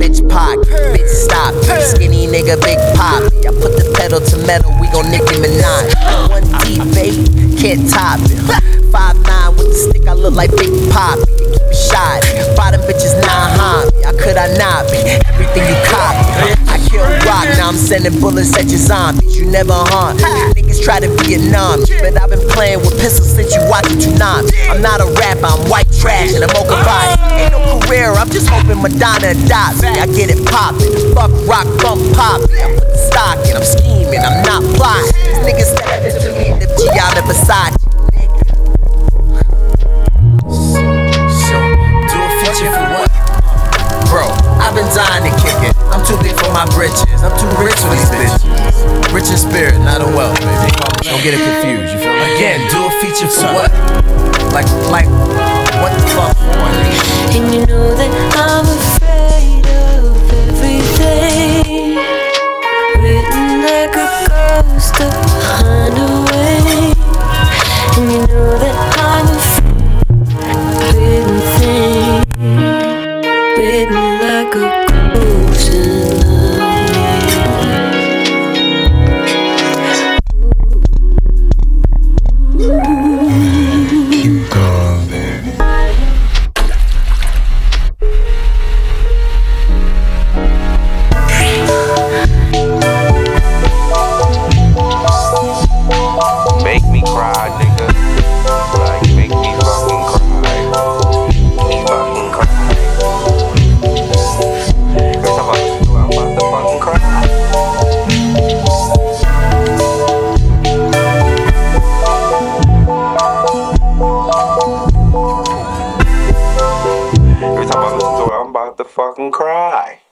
bitch pocket. Bitch stop, skinny nigga big pop. I put the pedal to metal, we gon' Nicki Minaj. One deep, baby, can't top it. 5'9" with the stick, I look like Big Pop. Keep it shot, bottom bitches nah, how could I not be? Everything you copy. I kill rock, now I'm sending bullets at your zombies. You never harm. Niggas try to Vietnam, but I've been playing with pistols since you watching Tsunami. I'm not a rapper, I'm white trash and a mocha body. Ain't no career, I'm just hoping Madonna adopts me. I get it poppin', fuck rock, bump pop. I put the stock in, I'm scheming, I'm not plotting. These niggas step into me, the Gianna Versace. I've been dying to kick it. I'm too big for my britches. I'm too rich for these bitches. Rich in spirit, not in wealth, baby. Don't get it confused, you feel me? Again, do a feature for what? Like, what the fuck for? And you know that I'm afraid of everything. Written like a ghost up behind a wing. And you know that I'm afraid of everything. Written like a ghost in the Keep going, baby. Make me cry, nigga. Like, make me fucking cry. Fucking cry. I'm about to fucking cry. Every time I listen to it, I'm about to fucking cry.